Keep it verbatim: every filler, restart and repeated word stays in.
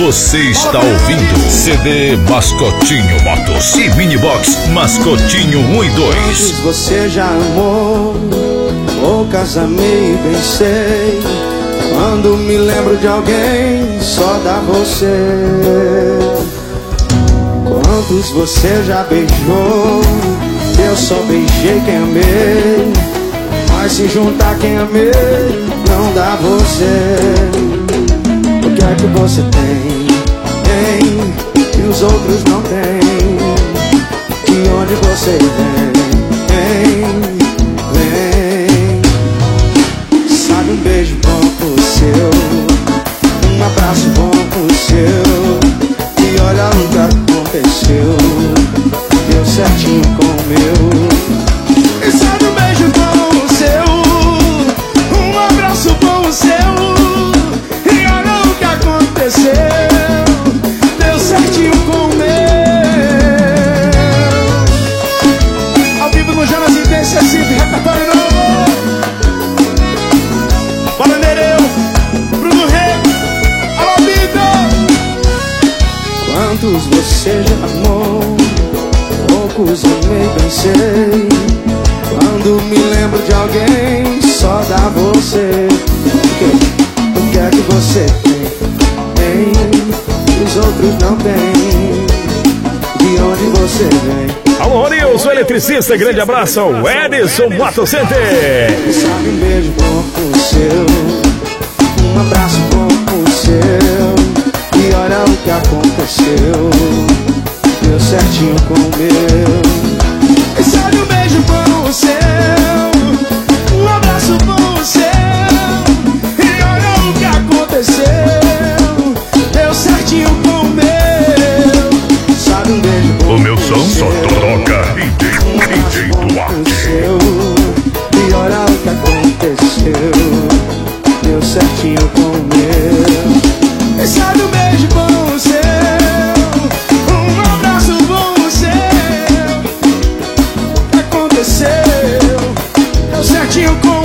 Você está ouvindo C D Mascotinho Motos e Minibox Mascotinho um e dois. Quantos você já amou, poucas amei e bem sei. Quando me lembro de alguém, só dá você. Quantos você já beijou, eu só beijei quem amei. Mas se juntar quem amei, não dá você. O que é que você tem, tem, que os outros não têm? De onde você vem, vem, vem. Sabe, um beijo bom pro seu, um abraço bom pro seu. E olha o que aconteceu, deu certinho com o meu. E sabe, um beijo bom pro seu, um abraço bom pro seu. Deu certinho com o meu. Ao vivo no Jonas Intense, Recife, repertório novo. Bora, Nereu, Bruno Rego, alô, Vitor. Quantos você já amou, poucos amei, bem sei. Quando me lembro de alguém, só dá você. O que, o que é que você tem? Os outros não têm. De onde você vem? Alô, Nilson, eletricista, grande abraço ao Edson Motocenter. Sabe, um beijo bom pro seu, um abraço bom pro seu. E olha o que aconteceu, deu certinho com o meu. E sabe, um beijo bom pro seu, um abraço bom pro seu. E olha o que aconteceu, certinho com o meu. Sabe, um beijo bom. O meu som só toca D J Duarte. E olha o que aconteceu, deu certinho com o meu. E sabe, um beijo bom seu, um abraço bom seu. O que aconteceu, deu certinho com